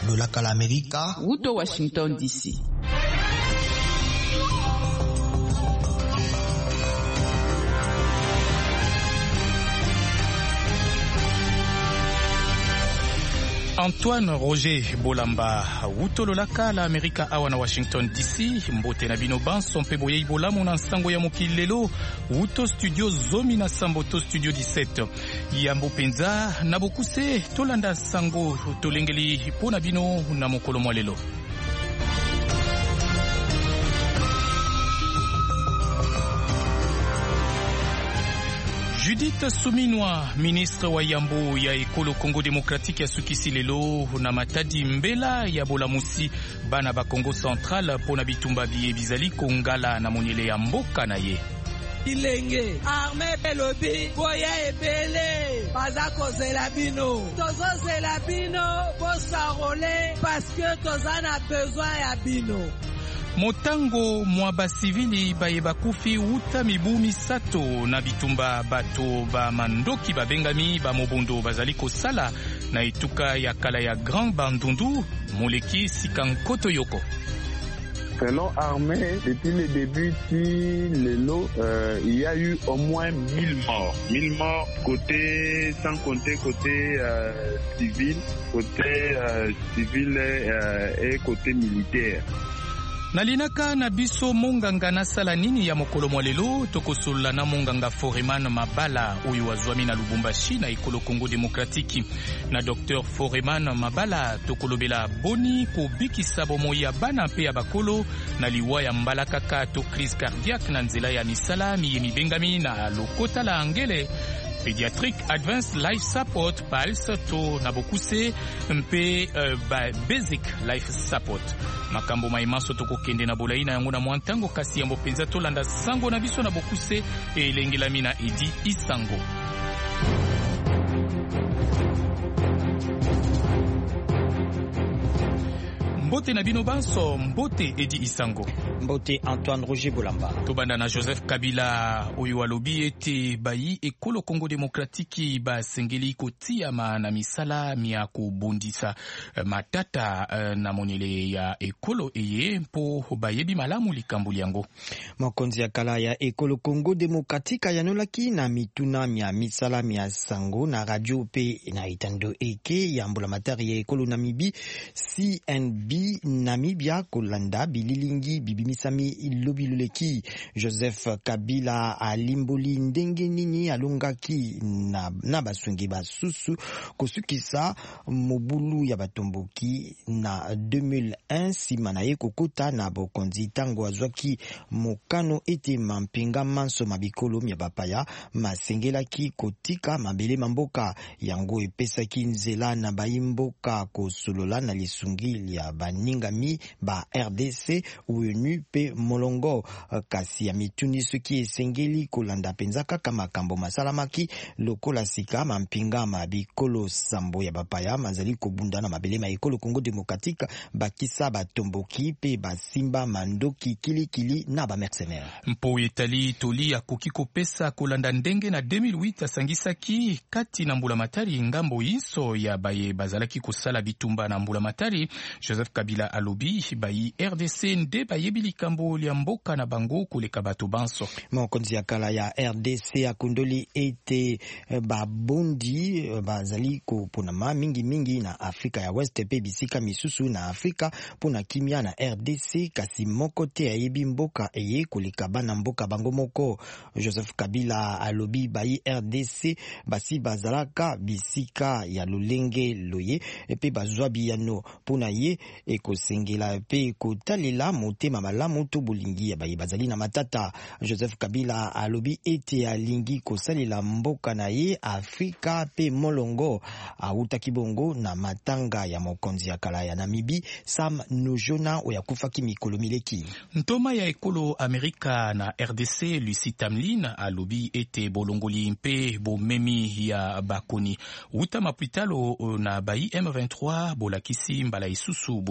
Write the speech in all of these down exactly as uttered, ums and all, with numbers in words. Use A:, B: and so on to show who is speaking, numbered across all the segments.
A: lolaka la Amerika,
B: Wuto Washington D C.
C: Antoine Roger Bolamba, Wuto lolaka la Amerika awa na Washington D C, mbote na bino banso mpe boye ibola mona nstango ya mokili lelo, Wuto studio zomi na samboto studio dix-sept. Yambo penza na bokuse tolanda sango tolengeli pona bino na mokolo mwa lelo. Judith Suminwa, ministre wa Yambo ya Ekolo Congo Démocratique ya sukisi lelo na matadi mbela ya bolamusi bana ba Congo Central pona bitumba biye bizali kongala na monyele ya mboka na ye.
D: Ilenge armée pelobi boya ebele baza kozela bino tozo zela bino bosarole parce que toza na besoin ya bino.
C: Motango mwa basivili baye bakufi uta mibu misato na bitumba bato ba mandoki babengami ba mobondo bazali kosala na etuka ya kala ya Grand Bandundu moleki sikankoto yoko.
E: Selon armée, depuis le début de l'élo, euh, il y a eu au moins mille morts. mille morts côté, sans compter côté euh, civil, côté euh, civil euh, et côté militaire.
C: Nalinaka na biso monganga na sala nini ya mokolo mwalelo tokosola na monganga Foreman Mabala uyu wazwami na Lubumbashi na Ekolo Congo Démocratique na Docteur Foreman Mabala tokolobela boni ko bikisa bomoyi ya bana pe ya bakolo na liwa ya mbalakaka to crise cardiaque na nzela ya misala miyemi bengami na lokota la angele Pediatric Advanced Life Support P A L S to na bokuse mpe uh, ba Basic Life Support. Makambo maimaso toko kende na bolaina yango na mwantango kasi yambo penza tolanda sango na biso na bokuse e lengelami na Edi Isango. Mbote na bino banso, mbote Edi Isango.
F: Mbote Antoine Roger Bolamba.
C: Tobanda na Joseph Kabila oyo alobi ete bayi Ekolo Congo Démocratique ba sengeli kotia ma na misala mia kubundisa matata na monele ya ekolo eye mpo bayebi malamu likambo yango.
F: Mokonzi ya kala ya Ekolo Congo Démocratique yanolaki na mituna mia misala mia sango na radio pe na itando eke ya mbula matari ya Ekolo Namibi C N B Namibia kolanda bililingi bibimisami ilobiluleki. Joseph Kabila alimboli ndenge nini alongaki na, na basungi basusu kosukisa mobulu ya batomboki na deux mille un sima na ye kokota na bokonzi tango azwaki mokano ete mampinga manso mabikolo mya bapaya masengelaki kotika mabele mamboka yango epesaki nzela na bayimboka kosolola na lisungi ya baningami ba R D C ONU pe molongo kasi ya mituni soki esengeli kolanda penza kaka makambo masalamaki lokola sika mampinga mabikolo sambo ya bapaya mazali kobunda na mabele ma Ekolo Congo Démocratique bakisa batomboki pe basimba mandoki kilikili na ba mercenaires.
C: Mpo etali toli akoki kopesa kolanda ndenge na deux mille huit asangisaki kati na mbula matari ngambo iso ya baye bazalaki kosala bitumba na mbula matari. Joseph Kabila alobi bayi R D C nde bayebi likambo ya mboka na bango koleka bato banso.
F: Mokonzi ya kala ya R D C akundoli ete babondi bazali kopona mingi mingi na Afrika ya West pe bisika misusu na Afrika pona kimia na R D C kasi moko te ayebi mboka eye koleka bana mboka bango moko. Joseph Kabila alobi bayi R D C basi bazalaka bisika ya lolenge loye pe bazwa biyano pona ye ekosengela pe kotalela motema malamu to bolingi ya bayi bazali na matata. Joseph Kabila alobi ete alingi kosalela mboka na ye Afrika pe molongo auta kibongo na matanga ya mokonzi ya kala ya Namibi Sam Nujoma oyakufaki mikolo mileki.
C: Ntoma ya Ekolo Amerika na R D C Lucy Tamlin alobi ete bolongoli mpe bomemi ya bakoni uta mapitalo na bayi M vingt-trois bolakisi mbala isusu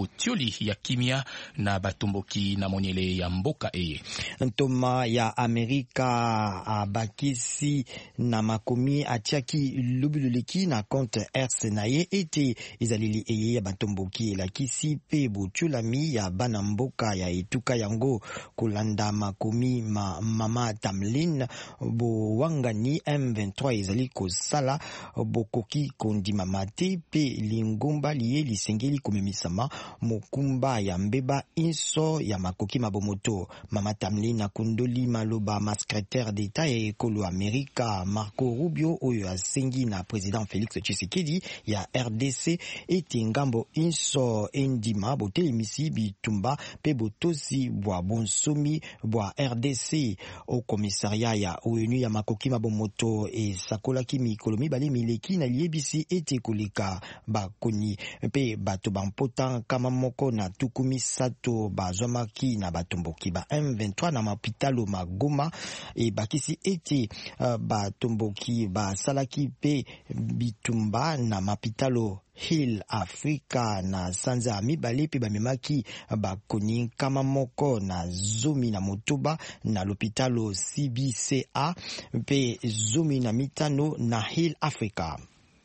C: botioli ya kimia na batomboki na monyele ya mboka eye.
F: Ntoma ya Amerika abakisi na makomi atiaki lubululiki na compte X na ye ete izalili eye ya batomboki elakisi pe botulami ya bana mboka ya etuka yango kolanda makomi ma mama Tamlin bowangani M vingt-trois ezali kosala bokoki kondima mate pe lingomba liye lisengeli komemisama mokumba ya mbeba inso ya makoki mabomoto. Mama Tamlin akundoli maloba ma secrétaire d'État ya ekolo Amerika Marco Rubio oyo asengi na président Félix Tshisekedi ya R D C ete ngambo inso endima botelemisi bitumba pe botosi bwa bonsomi bwa R D C au commissariat ya ONU ya makoki mabomoto esakolaki mikolo mibale mileki na liebisi ete koleka bakoni pe bato bampota kama moko na tukumi sato bazwamaki na batomboki ba M vingt-trois na mapitalo magoma e bakisi ete uh, batomboki basalaki pe bitumba na mapitalo Hill Africa na sanza mibale pe bamemaki bakoni kama moko na zomi na motoba na lopitalo C B C A pe zomi na mitano na Hill Africa.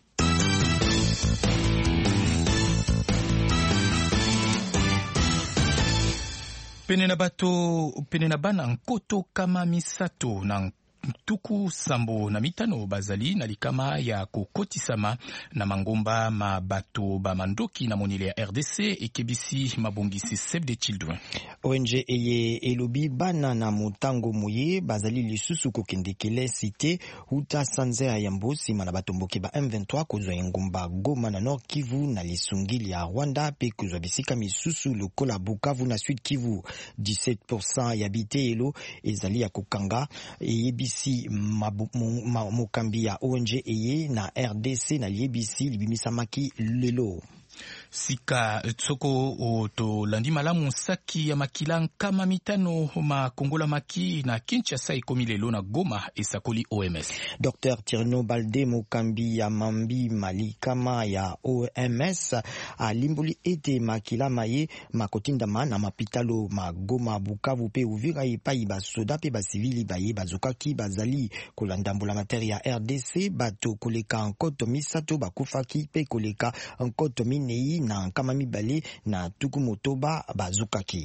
C: Pene na bato pene na bana nkoto kama misato na tuku sambo na mitano bazali na likama ya kokotisama na mangomba ma bato ba mandoki na monile ya R D C ekebisi mabongisi Save the Children.
F: O N G eye elobi bana na motango moye bazali lisusu kokendekele cité uta sanzea ya mbosi mana batomboki ba M vingt-trois kozwa engumba Goma na Nord Kivu na lisungili ya Rwanda pe kozwa bisika misusu lokola Bukavu na Sud Kivu. dix-sept pour cent ya bitelo ezali ya kokanga eyebisi si mokambi ya O N G eye na R D C na liebisi libimisamaki lelo.
C: Sika tsoko o to landi malamu saki ya makila kama mitano ma kongola maki na Kinshasa ikomi lelo na Goma esakoli O M S.
F: Docteur Tirno Balde mokambi ya mambi malikama ya O M S alimbuli ete makila maye makotindama na mapitalo ma Goma Bukavu pe Uvira epai basoda pe basivili baye bazokaki bazali kolandambula materi ya R D C bato koleka nkoto misato bakufaki pe koleka nkoto minei na nkama mibale na tuku motoba bazukaki.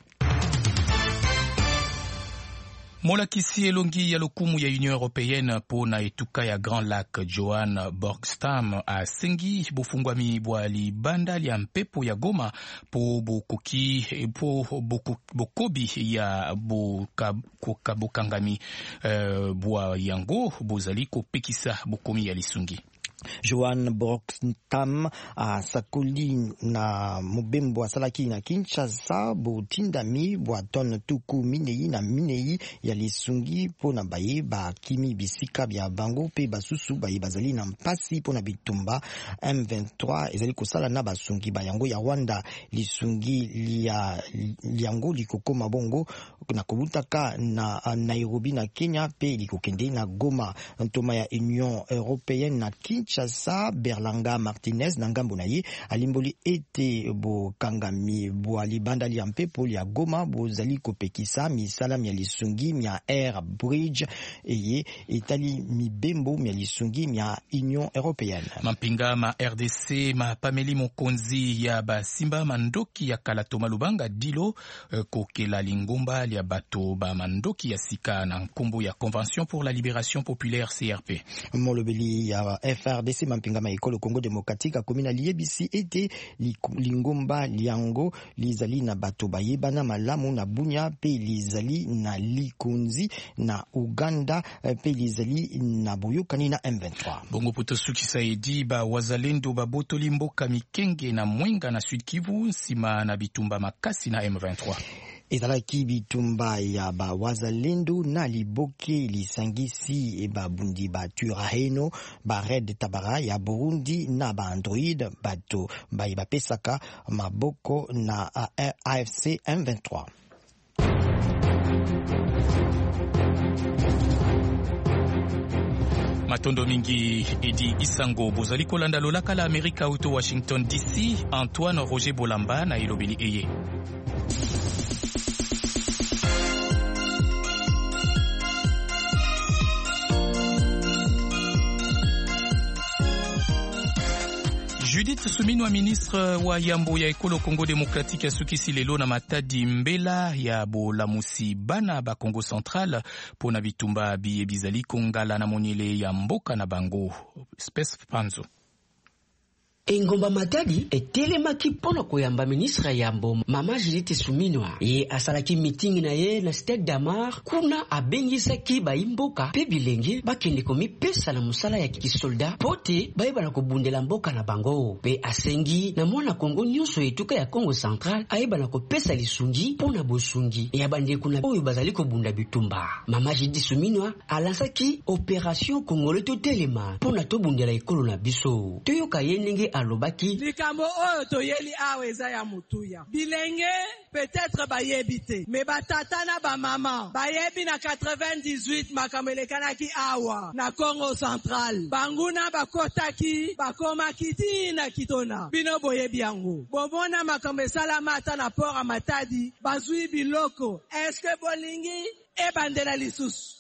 C: Molakisi elongi ya lokumu ya Union Européenne po na etuka ya Grand Lac Johan Borgstam a sengi bofungwami bwa libanda ya mpepo ya Goma po bokoki po bokobi ya bokabokangami uh, bwa yango bozali kopekisa bokomi ya lisungi.
F: Johan Borgstam a sakoli na mobembo asalaki na Kinshasa botindami bwa ton tuku minei na minei ya lisungi po na baye ba kimi bisika bya bango pe basusu baye bazali na mpasi po na bitumba. M vingt-trois ezali kosala na basungi bayango ya Rwanda lisungi lia liango likokoma bongo na kobutaka na Nairobi na Kenya pe likokende na Goma. Ntoma ya Union Européenne na Kinshasa Berlanga Martinez na ngambo na ye alimboli ete bokangami bwa libanda lia mpepo lia Goma bozali kopekisa misala mya lisungi mya Air Bridge eye etali mibembo mya lisungi mya Union Européenne.
C: Mampinga ma R D C ma Pameli Mokonzi ya basimba mandoki ya Kalatoma Lubanga dilo uh, kokela lingomba lia bato ba mandoki ya sika na nkombo ya Convention pour la Libération Populaire C R P.
F: Molobeli ya F R D C mampinga ma ekolo Congo Démocratique akomina liebisi ete lingomba liango lizali na bato bayebana malamu na Bunya pe lizali na likunzi na Uganda pe lizali na boyokani na M vingt-trois.
C: Bongo poto suki saidi ba wazalendo ba botoli mboka Mikenge na Mwenga na Sud Kivu sima na bitumba makasi na M vingt-trois.
F: Ezalaki bitumba ya ba wazalendo na liboke lisangisi e ba bundi ba Turaheno ba Red Tabara ya Burundi na ba Android bato ba ibapesaka maboko na A F C M vingt-trois.
C: Matondo mingi Edi Isango bozali kolanda lolaka la Amerika uto Washington D C. Antoine Roger Bolamba na ilobeli eye. Judith Suminwa, ministre wa Yambo ya Ekolo Congo Démocratique ya sukisi lelo na Matadi mbela ya bolamusi bana ba Congo Central pona bitumba biye bizali kongala na monyele ya mboka na bango. Space Panzo.
A: Engomba Matadi etelemaki pona koyamba ministre Yambo Mama Judith Suminwa ye asalaki meeting na ye na Stade Damar kuna abengisaki baimboka pe bilenge bakende komipesa na musala ya kisolda pote bayeba ko bundela mboka na bango pe asengi na mwana Kongo nyonso etuka ya Congo Central ayeba na kopesa lisungi pona bosungi ya bande kuna oyo bazali ko bunda bitumba. Mama Judith Suminwa alansaki opération Congolais to telema pona to bundela ekolo na biso toyoka yenenge alobaki
D: likambo oyo toyeli awe eza ya mutuya bilenge peut-être bayebite me batata na ba mama bayebi na quatre-vingt-dix-huit makamelekana ki awa na Congo Central banguna bakotaki bakomaki tina kitona bino boyebi yango bomona makamesala mata na port a Matadi bazui biloko est-ce que bolingi e bandela lisusu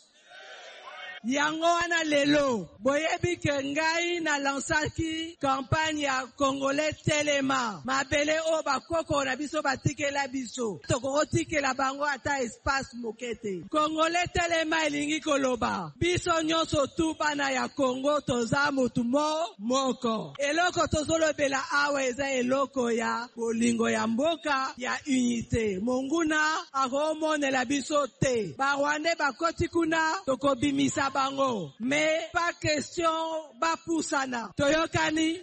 D: yango wana lelo boyebi ke ngai na lansaki campagne ya Congolais telema mabele o bakoko na biso batikela biso tokotikela bango ata espace mokete Congolais telema elingi koloba biso nyonso tu bana ya Congo toza mutu mo moko eloko tozolobela awa eza eloko ya bolingo ya mboka ya unité monguna akomonela biso te barwande bakoti kuna tokobimisa bango mais pas question ba pusana toyokani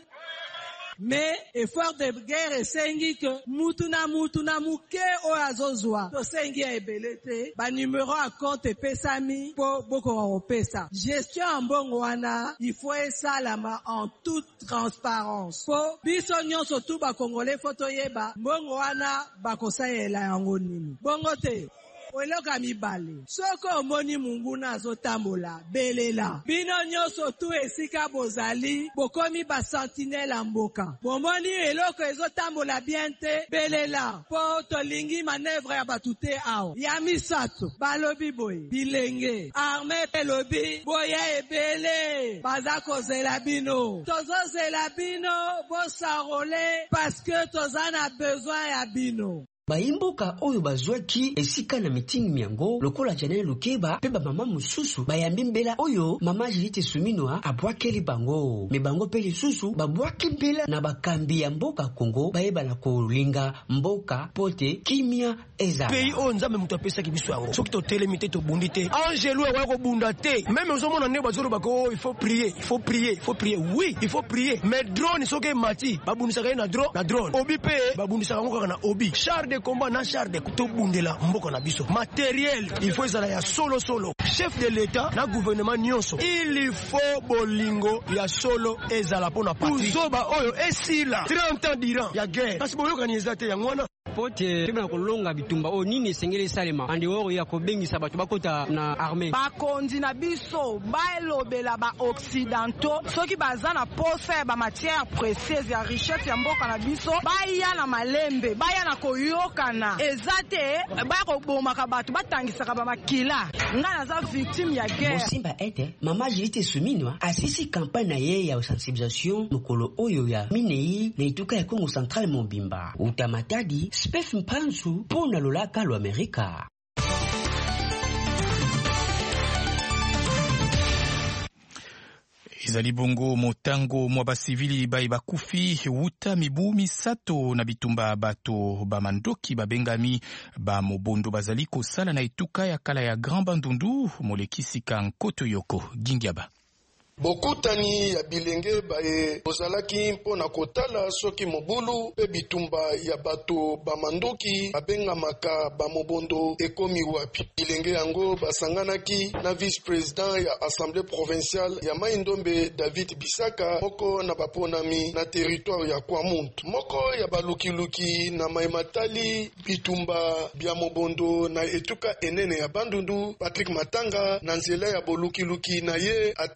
D: mais effort de guerre esengi que mutu na mutu na muke o azozwa tosengi ya ebelete ba numéro à compte pesami po boko pesa gestion en bongo wana il faut esalama en toute transparence po biso nyonso tu ba Congolais foto yeba bongo wana bakosayela yango nini bongo te Oeloka mibale. Soko omoni munguna azotambola, belela. Bino nyonso tu esika bozali, bokomi ba sentinelle mboka. Bomoni eloko ezotambola biente, belela. Po tolingi manevre ya batute ao. Ya misato, balobi boye, bilenge. Armée pelobi, boya ebele. Bazako zelabino. Tozo zelabino, bosarole, parce que tozana besoin ya bino.
A: Baimboka oyo bazwaki esika na meeting miango lokola Janelle Lukeba pe ba mama mususu bayambi mbela oyo Mama Judith Suminwa abwakeli bango me bango pe lisusu babwaki mbela na bakambi ya mboka Kongo bayeba na kolinga mboka pote kimia eza
B: pays o nzambe mutu apesa kibiso yango soki to telemite to bundite angelo wa ko bunda te même ozomona ne bazoro bako il faut prier il faut prier il faut prier oui il faut prier mais drone soki mati babundisa na drone na drone obi pe babundisa ngo na obi char de combat na char de kuto bundela mboko na biso matériel il faut ezala ya solo solo chef de l'état na gouvernement nyonso il faut bolingo ya solo ezala pona patrie uzoba oyo esila trente ans d'Iran ya guerre kasi boyoka ni ezate ya ngwana
G: pote tebana kolonga bitumba o nini sengele salema andi woro ya kobengisa bato bakota na armée
D: bakonzi na biso baelobela ba occidentaux soki bazana posa ba matière précieuse ya richesse ya mboka na biso baya na malembe baya na koyokana ezate ba ko bomaka bato batangisaka ba makila ngana za victime ya guerre
A: Simba ete Mama Judith Suminwa asisi campagne na ye ya sensibilisation mukolo oyo ya minei na ituka ya Congo Central Mobimba utamatadi Spef Mpanzu pona lolaka lo Amerika.
C: Izali bongo motango mwa basivili bai bakufi wuta mibu misato na bitumba bato bamandoki babengami ba mobondo bazali kosala na etuka ya kala ya Grand Bandundu molekisika nkoto yoko gingiaba.
H: Bokutani ya bilenge bae ozalaki mpona kotala soki mobulu pe bitumba ya bato bamandoki abengamaka bamobondo ekomi wapi. Bilenge yango basanganaki na vice-président ya Assemblée provinciale ya Mai-Ndombe David Bisaka moko na baponami na territoire ya Kwamuntu. Moko ya balukiluki na maimatali bitumba bya mobondo na etuka enene ya Bandundu Patrick Matanga na nzela ya bolukiluki na ye atalisi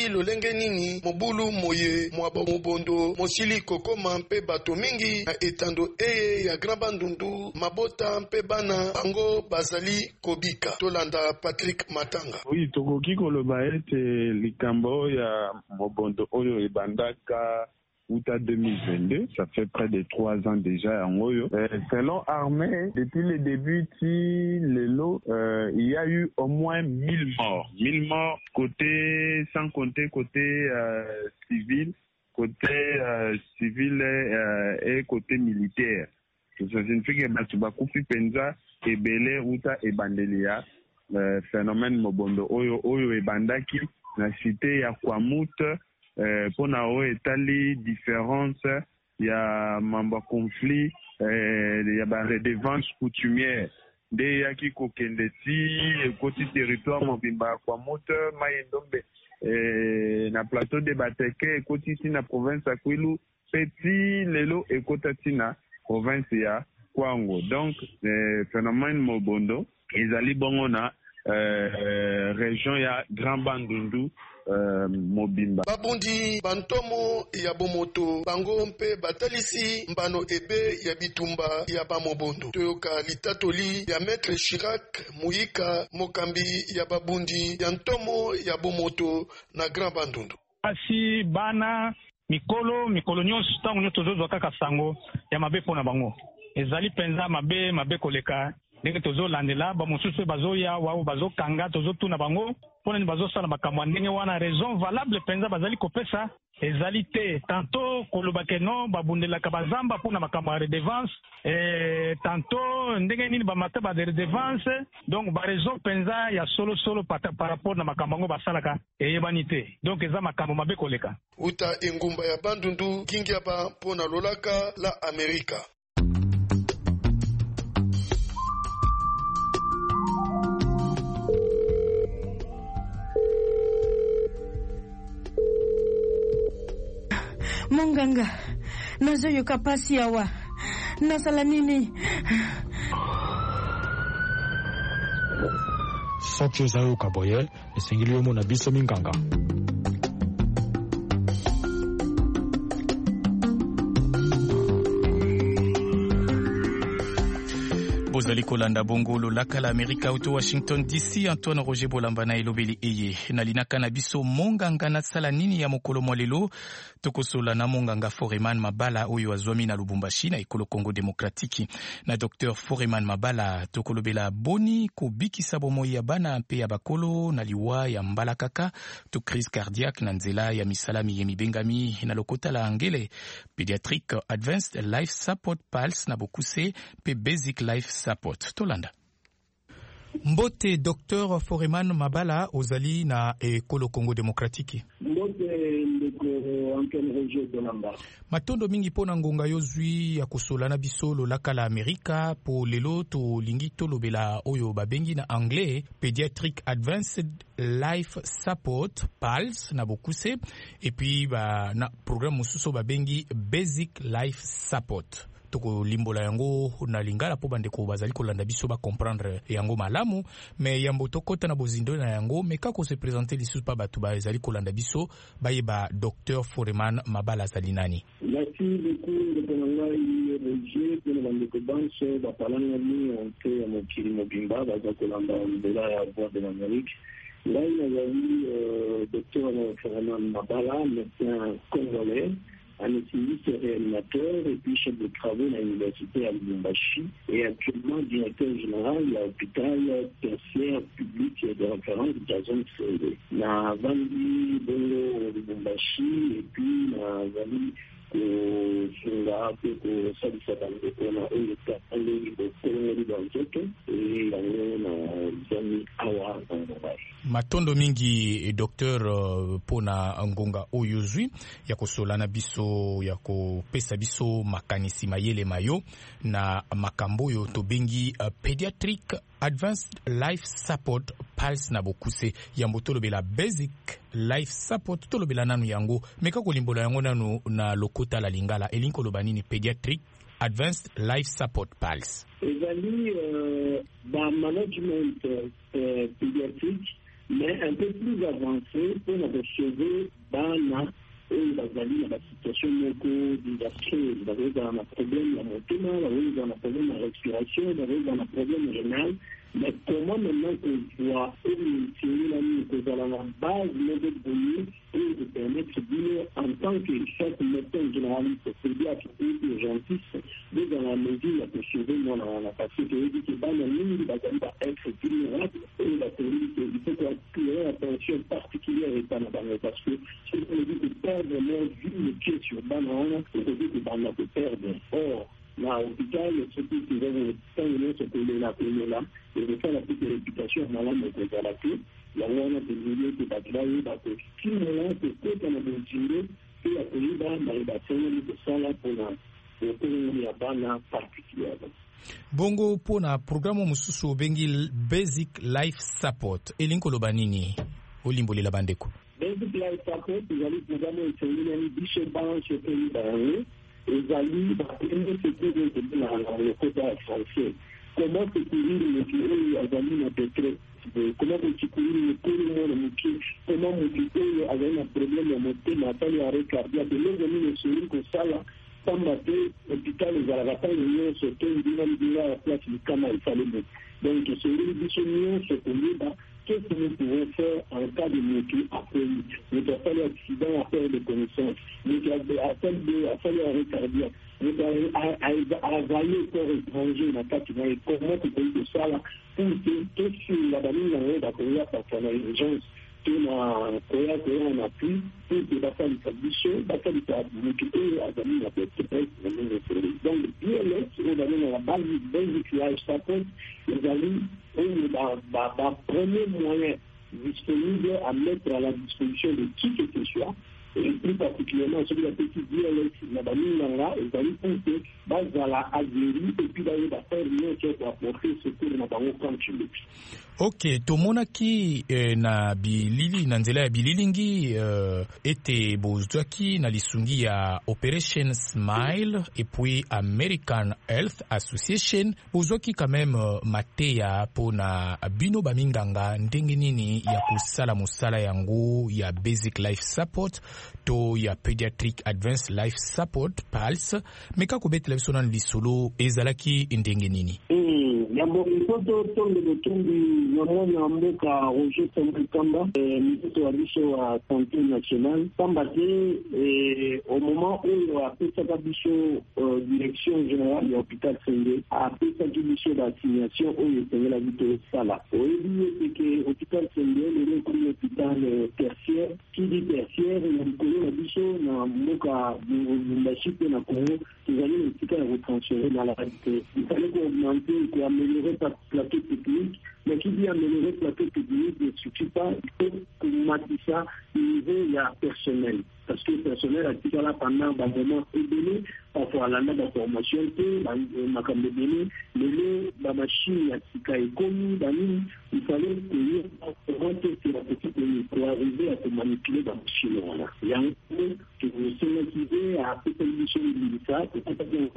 H: ezali lolenge nini mobulu moye mwaba mobondo mosili kokoma mpe bato mingi na etando eye ya Grand Bandundu mabota mpe bana bango bazali kobika. Tolanda Patrick Matanga.
E: Oui, tokoki koloba ete likambo ya mobondo oyo ebandaka Outa deux mille vingt-deux, ça fait près de trois ans déjà en Oyo. Euh, selon Armée, depuis le début de l'élo, euh, il y a eu au moins mille morts. mille morts côté, sans compter côté euh, civil, côté euh, civil euh, et côté militaire. Ça signifie que Batubakufi Penza et Belé Outa et Bandelia, le phénomène Mobondo Oyo Oyo et Bandaki, la cité ya Kwamut. Euh, pour na etali différence il y a mamba conflit il y a ba redevance coutumière de yaki kokendeti côté territoire mobimba kwa moteur mayendombe euh, na plateau de Bateke côté na province ya Kwilu petit lelo et côté na province ya Kwango. Donc le phénomène mobondo ezali bongo na euh, région ya Grand Bandundu Uh, mobimba
H: babundi bantomo ya bomoto bango mpe batalisi mbano ebe ya bitumba ya bamobondo. Toyoka litatoli ya Maître Chirac Muyika mokambi ya babundi ya ntomo ya bomoto na Grand Bandundu.
I: Asi bana mikolo mikolo nyonso ntango nyonso tozozwa kaka sango ya mabe mpona bango ezali penza mabe mabe koleka ndenge tozolandela bamosusu bazoya wao bazokanga tozotuna bango mpona ni bazosala makambo ndenge wana raison valable penza bazali kopesa ezali te. Tanto kolobake non babundelaka bazamba mpona makambo ya redevance eh, tanto ndenge nini bamata ba redevance. Donc ba raison penza ya solo solo par rapport na makambo yango basalaka eyebani te. Donc eza makambo mabe koleka
H: uta engumba ya Bandundu kingia ba mpona lolaka la Amerika.
J: Monganga, nazoyoka pasi awa. Nasala nini?
K: Soki ozayoka boye, esengeli omona biso minganga.
C: bozali kolanda bongo lolaka la Amerika auto Washington D C. Antoine Roger Bolamba na elobeli eye nalinaka na biso monganga na sala nini ya mokolo mwa lelo tokosola na monganga Foreman Mabala oyo azwami na Lubumbashi na ekolo Congo Démocratique. Na Docteur Foreman Mabala tokolobela boni kobikisa bomoi ya bana mpe ya bakolo na liwa ya mbala kaka to crise cardiaque na nzela ya misalami yemi bengami na lokota la angele pediatric advanced life support pulse na bokuse pe basic life support. Tolanda Mbote Docteur Foreman Mabala ozali na ekolo Congo Démocratique.
L: Mbote ndeko Antoine Roger Bolamba.
C: Matondo mingi pona ngonga yozwi ya kusola na biso lolaka la Amerika po lelo to lingi to lobela oyo babengi na anglais Pediatric Advanced Life Support Pulse na bokuse et puis ba na programme mususo babengi Basic Life Support. Toko limbola yango na lingala po bandeko bazali kolanda biso ba comprendre yango malamu mais yambo tokota na bozindo na yango mais kako se présenter lisusu pa batu bazali kolanda biso bayeba Docteur Foreman Mabala Salinani.
L: Merci beaucoup de konangai Roger pour bandeko banso ba palanga ni onke ya mokili mobimba baza kolanda mbela ya voix de l'Amérique. Là il y a eu Docteur Foreman Mabala, médecin congolais, anesthésiste réanimateur et puis chef de travaux à l'université à Lubumbashi et actuellement directeur général à l'hôpital tertiaire public de référence de la zone C E D. Na Vandi Bongo Lubumbashi et puis na Vali kusunga hapo kusalisa bandeko na ulika ali bokoloni banzoto et yango na zami awa ngai.
C: Matondo mingi Docteur uh, pona ngonga oyozwi ya kosola na biso ya kopesa biso makanisi mayele mayo na makambo yo tobengi uh, Pediatric Advanced Life Support Pulse na bokuse ya mbotolo bela Basic Life Support tolo bela nanu yango meka kolimbola yango nanu na lokota la lingala elinko lobanini Pediatric Advanced Life Support Pulse.
L: Ezali uh, ba management uh, pediatrique mais un peu plus avancé pour recevoir dans et bazali na situation moko désastreuse, bazali dans un problème de motema, bazali dans un problème de respiration, bazali dans un problème rénal. Mais comment maintenant qu'on doit éliminer la nuit, que dans la base de données et de permettre de en tant que chef médecin généraliste, pédiatre et urgentiste, de dans la mesure la possible, moi, la partie que je dis que dans la ligne, il va être vulnérable et la théorie, il faut qu'il y ait une attention particulière et pas dans parce que si on dit que perdre mon vie, le pied sur banane, on dit que banane peut perdre. Or, là, au l'hôpital, ce qui est le temps, ce que là, là, et de faire la petite réputation, malade, mais que la clé, il y a un des milliers de batailles, parce que si on a que tout on a continué, et la police va dans les bâtiments de ça là pour la pour la bana particulière.
C: Bongo pona programme mususu bengi Basic Life Support elinko lobanini olimbo la bandeko.
L: Basic Life Support izali programme esengi bishe balance pays dans ezali ba premier secteur de la le côté français. Comment secourir le pays azali na détresse, comment secourir le pays le muki, comment motiver avec un problème de moté matali arrêt cardiaque, les amis ne sont que ça là. Comme l'hôpital les Arabata, ils se tiennent d'une à la place du Kama et Salomon. Donc, c'est une décision, ce qu'on dit là, qu'est-ce que nous pouvons faire en cas de motif après nous avons fait l'accident à faire des connaissances, nous avons fait l'arrêt cardiaque, nous avons availlé le corps étranger dans le cas de comment tu peux faire ça là, pour que tout sur la banane, on va trouver par la urgence. Na koya koya na pu pour que la femme s'habille, la femme s'habille à donner la tête de donc B L S on donne la base basic life support les amis on premier moyen disponible à mettre à la disposition de qui que ce soit et plus particulièrement celui de la petite B L S la banane là les amis pour que base à la adhérer et puis d'aller faire rien qui est apporter ce que nous avons continué.
C: Ok, tomonaki eh, na bilili na nzela ya bililingi euh, ete bozwaki na lisungi ya Operation Smile et puis American Health Association bozwaki quand même euh, mateya pona bino baminganga ndenge nini ya kusala musala yango ya Basic Life Support to ya Pediatric Advanced Life Support P A L S meka kobetela biso na lisolo ezalaki ndenge nini?
L: Mm, yambo mpoto tonde de tonde Normalement, mboka Roger Kamba, ministre wa biso wa santé nationale, Kamba te au moment où a fait sa biso direction générale de l'hôpital Sendé, a fait sa biso d'assignation où il était la vie sala. Au début, c'est que l'hôpital Sendé, le premier hôpital tertiaire, qui dit tertiaire, il y a une la biso na mboka Mbashite na Congo, qui allait l'hôpital retransférer dans la réalité. Il fallait augmenter et améliorer sa plateau technique. Mais qui dit améliorer le plateau technique ne suffit pas, il faut augmenter ça au niveau il y a personnel. Parce que le personnel a été là pendant un moment donné, parfois la même formation, ma comme de données, mais la machine a été connue, il fallait payer que la petite minute pour arriver à se manipuler dans la machine. Il y a un peu que vous sollicitisez à cette émission de ça, c'est pas bien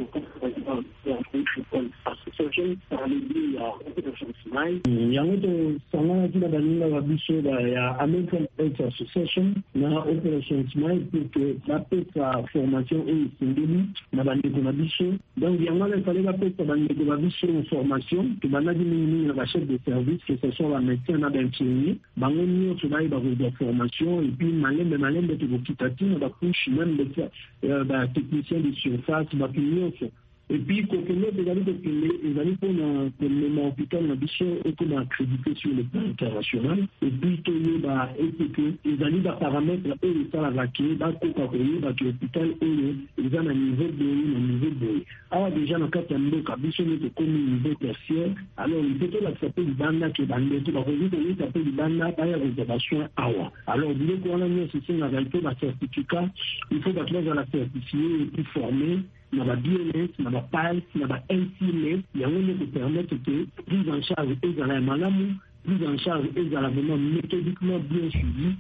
L: qu'on association par les deux, il y a Operation Smile. Il y a un autre salon qui va donner la biche, il y a American Health Association, il y a Operation Smile pour que la sa formation est sindélie, na bandeko na biche. Donc, il y a un il fallait la paix sa bandeko na biche en formation, que bana diminuer la chef de service, que ce soit la médecin, na d'infirmier, bango nyo tsubai ba de formation, et puis malembe malembe te bokitati, na ba couche même de ba technicien de surface, ba pinyo. Et puis, quand on est des années les années qu'on a, qu'on a hôpital, on a biché et qu'on a accrédité sur le plan international. Et puis, qu'on a été les années de paramètres, là, et les salles à vaquer, là, qu'on a connu, là, que l'hôpital, et les années à niveau de l'eau, à niveau de l'eau. Alors, déjà, dans le cas de l'eau, biché, on est connu au niveau tertiaire. Alors, il peut être s'appeler du banda, qui est bandé, tout va revenir, on est appelé du banda, par la réservation awa. Alors, il faut qu'on a mis ceci, on a réalité, la certificat, il faut d'être dans la certifiée et puis formé. Il y a la B L S, il y a la P A L S, il y a la N C M S, il y a un qui permet que prise en charge et à la malamu, prise en charge et à la vraiment méthodiquement bien suivi.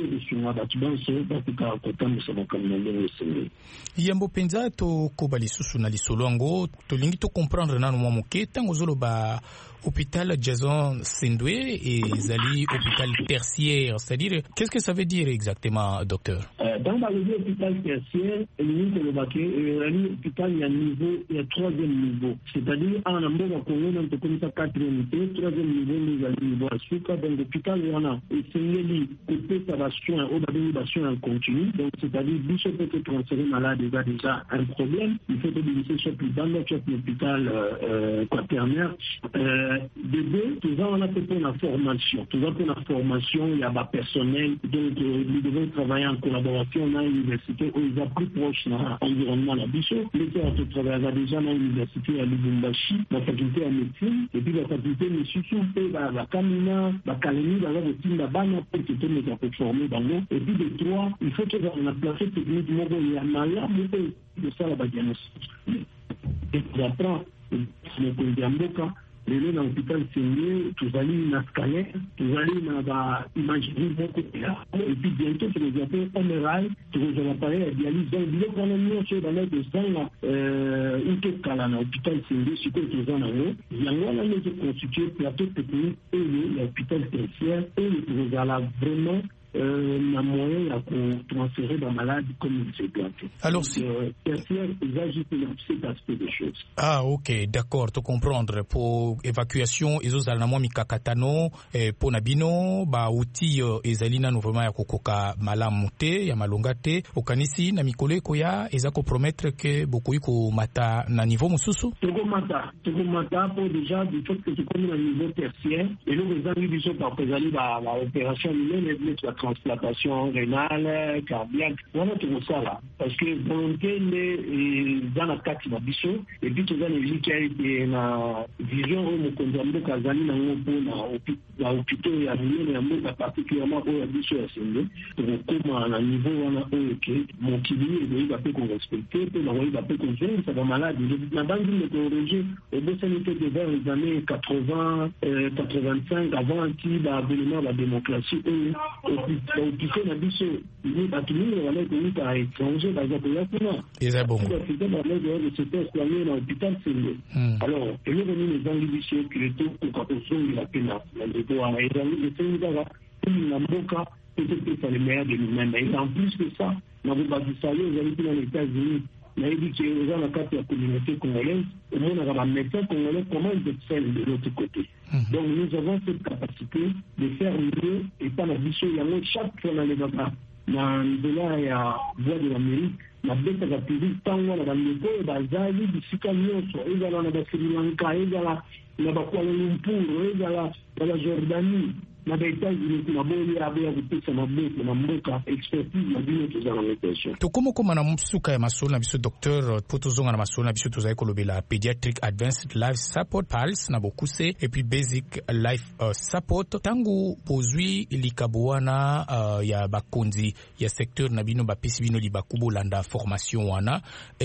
C: Yambo penza to koba lisusu na lisolo yango tolingi to comprendre nanu mwa moke ntango ozoloba hôpital Jason Sendwe et Zali hôpital tertiaire, c'est-à-dire qu'est-ce que ça veut dire exactement, docteur?
L: euh, Dans le hôpital tertiaire, il y a un hôpital, il y a un niveau, il y a troisième niveau, c'est-à-dire en Amboka Congo, on peut comme ça quatrième niveau, troisième niveau, nous allons niveau à Souka, donc l'hôpital on a essayé de côté ça va soin, au bas de soin en continu, donc c'est-à-dire Bishop peut être transféré malade déjà déjà un problème, il faut que le soit plus dans notre hôpital euh, quaternaire. Euh, de deux, tout ça on a fait pour la formation, tout ça pour la formation, il y a un personnel, donc euh, nous devons travailler en collaboration dans l'université où ils sont plus proches dans l'environnement la Bishop, les qui travaillent déjà dans l'université à Lubumbashi, la faculté à médecine, et puis la faculté de Susu, la Kamina, la Kalemi, la Routine, la Bana, pour que tout le monde soit formé dans l'eau. Et puis de trois, il faut que dans la place technique, il y a malade, de ça la diagnostic. Et puis après, le Kondiamboka, les gens dans l'hôpital Seigneur, tous allés dans scalaire, tous allés dans l'imagerie beaucoup et puis bientôt, tu les appelles M R I, tu les appareils à dialyse. Donc, il y a quand même mieux sur dans l'aide de ça, euh, une chose qu'à l'hôpital Seigneur, ce que tu as en haut, il y a un autre constitué plateau technique et l'hôpital tertiaire, et tu as vraiment Euh, la moyen à transférer dans malade comme il s'est planté.
C: Alors si
L: euh, tertiaire, il va juste cet aspect des choses.
C: Ah ok, d'accord, te comprendre. Pour évacuation, ils ont alamo mikakatano, pour nabino, ba outil ezalina nouvellement ya kokoka malamute, ya malongate, okanisi na mikole koya, eza ko promettre que beaucoup ko mata na niveau mususu.
L: Toko mata, toko mata pour déjà du fait que tu connais le niveau tertiaire, et nous les amis du sont par présenter la opération humaine, la transplantation rénale, cardiaque, voilà tout ça là. Parce que volonté est dans la carte de Bissot, et puis tout ça, les gens qui a été la vision où nous condamnons Kazani dans l'hôpital et à venir, mais particulièrement où la Bissot est assemblée, pour comment à un niveau où on a eu mon kili, il va pas qu'on respecte, puis il va pas qu'on gêne, ça va malade. La banque de météorologie, au bout de vers les années quatre-vingts, quatre-vingt-cinq, avant qu'il y ait l'avènement de la démocratie, l'hôpital na biso ni batumi wala ko ta étranger ba za koya kuna
C: eza bon
L: c'était dans le secteur soigné dans l'hôpital Sendwe. Alors et nous venons les anglicistes qui étaient pour construire la pena la déboire et dans le Sendwe là la mboka peut-être c'est le meilleur de nous-mêmes et en plus de ça nous avons bâti ça les amis dans les États-Unis. Il a dit que dans la carte de la communauté congolaise, au moins on a un médecin congolais comment ils excellent de l'autre côté. Mm-hmm. Donc nous avons cette capacité de faire mieux et pas la bichon. Il y a chaque fois dans les débats, dans là il y a voix de l'Amérique, la bête de la publique, tant on a dans le côté, dans Zali, du Sikanioso, et dans la Sri Lanka, et dans la Kuala Lumpur, et dans la Jordanie. Na États-Unis kuna boli abe ya kupesa maboko na mboka expertise na bino tozana médiation.
C: To komo koma na msuka ya masolo na biso docteur potozonga na masolo na biso tozai kolobela pediatric advanced life support P A L S na bokuse et puis basic life uh, support tangu pozwi likabuana uh, ya bakonzi ya secteur na bino bapesi bino libakubo landa formation wana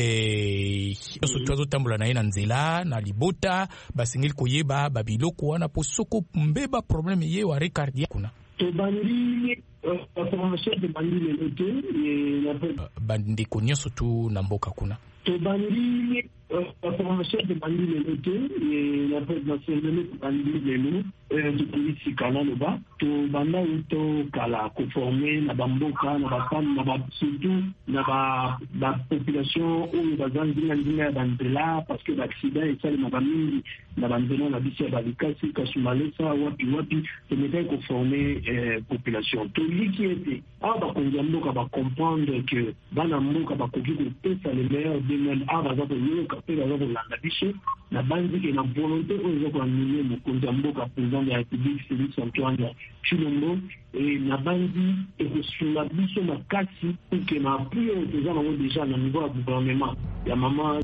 C: eh so twazo tambula na ina nzela na libota basingeli koyeba babiloko wana posoko mbeba problème ye wa cardiaque kuna
L: to bandi la formation de bandi le noté et la
C: bandi konyoso tu na mboka kuna
L: to bandi la formation de bandi le noté et la formation de bandi le noté de police kana loba to banda uto kala ko former na bamboka na bafam na ba surtout na ba ba population ou bazangi na ndina bandela parce que l'accident est ça na bamini na bandela na bisi ba likasi kasumalesa wapi wapi to mettre ko former population to liki était ah ba konjamboka ba comprendre que bana mboka ba koki ko pesa le meilleur de même ah ba za ko yoka pe ba za ko landa biso na bandi ke na volonté o za ko animer mo konjamboka président de la République Félix Antoine Tshilombo et na bandi et que sur la biso makasi pour que na plus déjà na déjà na niveau du gouvernement ya maman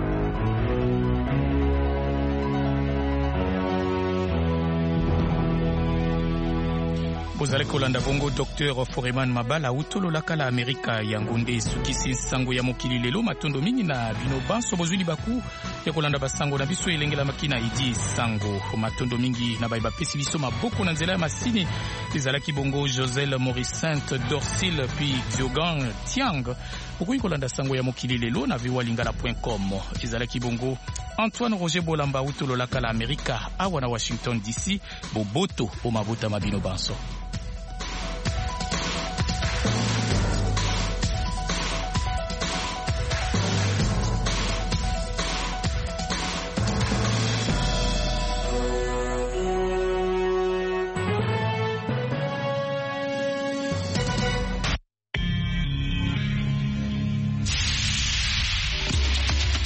C: bozali kolanda bongo docteur Foreman Mabala utolo lakala Amerika ya ngunde sukisi sango ya mokili lelo matondo mingi na bino banso bozuli baku ya kolanda basango na biso elengela makina idi sango matondo mingi na baiba pesi biso maboko na nzela ya masini ezalaki bongo Josel Morissante Dorsil puis Diogan Tiang okoki kolanda sango ya mokili lelo na viwa lingala point com ezalaki bongo Antoine Roger Bolamba utolo la kala Amerika awa na Washington D C boboto o mabuta mabino banso.